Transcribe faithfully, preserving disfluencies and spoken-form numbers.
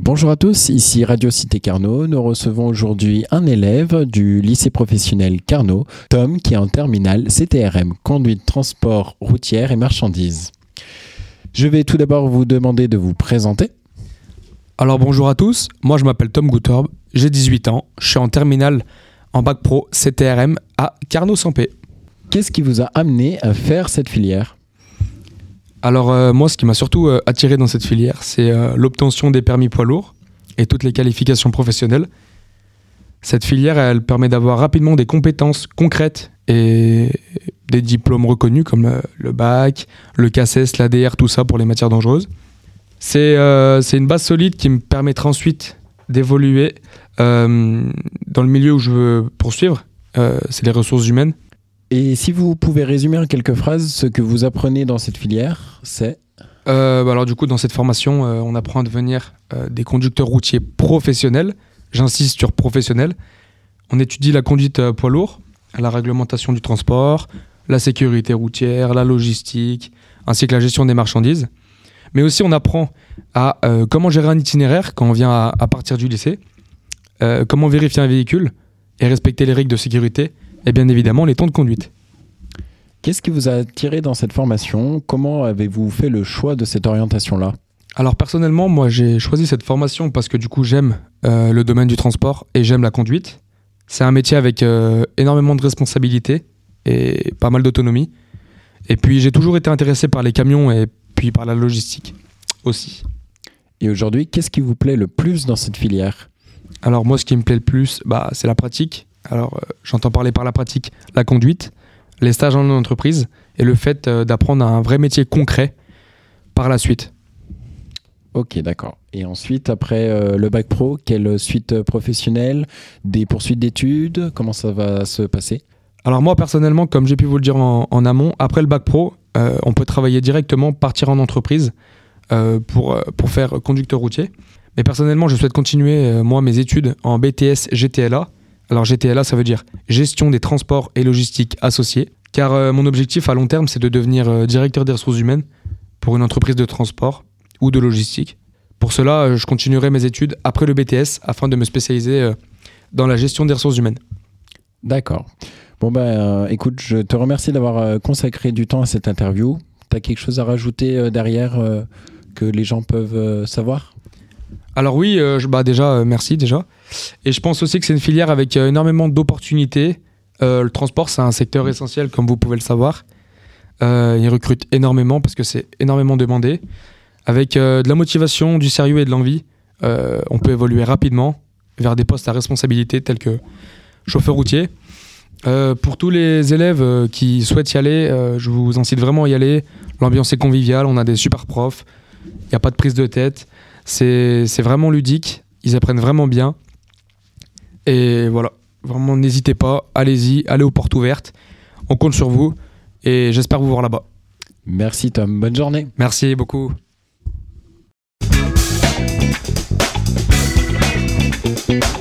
Bonjour à tous, ici Radio Cité Carnot. Nous recevons aujourd'hui un élève du lycée professionnel Carnot, Tom, qui est en terminale C T R M, conduite transport routière et marchandises. Je vais tout d'abord vous demander de vous présenter. Alors bonjour à tous, moi je m'appelle Tom Goutorbe, j'ai dix-huit ans, je suis en terminale en bac pro C T R M à Carnot-Sampé. Qu'est-ce qui vous a amené à faire cette filière ? Alors euh, moi ce qui m'a surtout euh, attiré dans cette filière, c'est euh, l'obtention des permis poids lourds et toutes les qualifications professionnelles. Cette filière, elle permet d'avoir rapidement des compétences concrètes et des diplômes reconnus comme le, le bac, le C A C E S, l'A D R, tout ça pour les matières dangereuses. C'est, euh, c'est une base solide qui me permettra ensuite d'évoluer euh, dans le milieu où je veux poursuivre, euh, c'est les ressources humaines. Et si vous pouvez résumer en quelques phrases ce que vous apprenez dans cette filière, c'est euh, bah alors du coup dans cette formation, euh, on apprend à devenir euh, des conducteurs routiers professionnels. J'insiste sur professionnels. On étudie la conduite euh, poids lourd, la réglementation du transport, la sécurité routière, la logistique, ainsi que la gestion des marchandises. Mais aussi on apprend à euh, comment gérer un itinéraire quand on vient à, à partir du lycée, euh, comment vérifier un véhicule et respecter les règles de sécurité et bien évidemment les temps de conduite. Qu'est-ce qui vous a attiré dans cette formation ? Comment avez-vous fait le choix de cette orientation-là ? Alors personnellement, moi j'ai choisi cette formation parce que du coup j'aime euh, le domaine du transport et j'aime la conduite. C'est un métier avec euh, énormément de responsabilités et pas mal d'autonomie. Et puis j'ai toujours été intéressé par les camions et puis par la logistique aussi. Et aujourd'hui, qu'est-ce qui vous plaît le plus dans cette filière ? Alors moi ce qui me plaît le plus, bah, c'est la pratique. Alors euh, j'entends parler par la pratique la conduite, les stages en entreprise et le fait euh, d'apprendre un vrai métier concret par la suite. Ok, d'accord. Et ensuite, après euh, le bac pro, quelle suite professionnelle ? Des poursuites d'études ? Comment ça va se passer ? Alors moi personnellement, comme j'ai pu vous le dire en, en amont, après le bac pro, euh, on peut travailler directement, partir en entreprise euh, pour, euh, pour faire conducteur routier. Mais personnellement, je souhaite continuer euh, moi mes études en B T S G T L A. Alors G T L A, ça veut dire gestion des transports et logistique associée. Car euh, mon objectif à long terme, c'est de devenir euh, directeur des ressources humaines pour une entreprise de transport ou de logistique. Pour cela, euh, je continuerai mes études après le B T S afin de me spécialiser euh, dans la gestion des ressources humaines. D'accord. Bon ben, euh, écoute, je te remercie d'avoir euh, consacré du temps à cette interview. Tu as quelque chose à rajouter euh, derrière euh, que les gens peuvent euh, savoir ? Alors oui, euh, je, bah déjà, euh, merci déjà. Et je pense aussi que c'est une filière avec euh, énormément d'opportunités. Euh, le transport, c'est un secteur essentiel, comme vous pouvez le savoir. Euh, ils recrutent énormément parce que c'est énormément demandé. Avec euh, de la motivation, du sérieux et de l'envie, euh, on peut évoluer rapidement vers des postes à responsabilité tels que chauffeur routier. Euh, pour tous les élèves euh, qui souhaitent y aller, euh, je vous incite vraiment à y aller. L'ambiance est conviviale, on a des super profs, il n'y a pas de prise de tête. C'est, c'est vraiment ludique, ils apprennent vraiment bien. Et voilà, vraiment n'hésitez pas, allez-y, allez aux portes ouvertes. On compte sur vous et j'espère vous voir là-bas. Merci Tom, bonne journée. Merci beaucoup. Thank you.